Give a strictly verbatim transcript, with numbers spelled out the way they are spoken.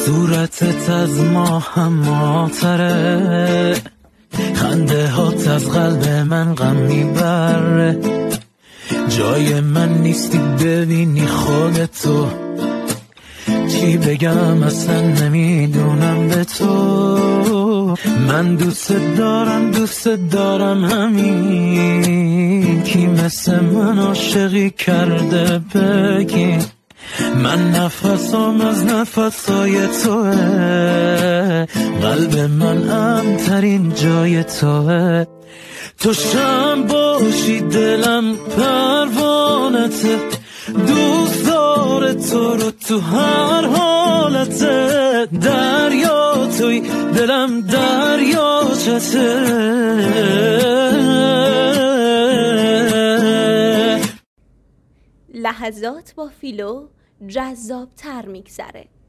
صورتت از ما هم ماتره، خنده هات از قلب من غم میبره. جای من نیستی ببینی خودتو، چی بگم اصلا نمیدونم به تو. من دوست دارم دوست دارم همین، کی مثل من عاشقی کرده بگی. من نفسم از نفسای توه، قلب من امترین جای توه. تو شم باشی دلم پروانته، دوست داره تو رو تو هر حالته. دریا توی دلم دریا چته. لحظات با فیلو جذاب تر میگذره.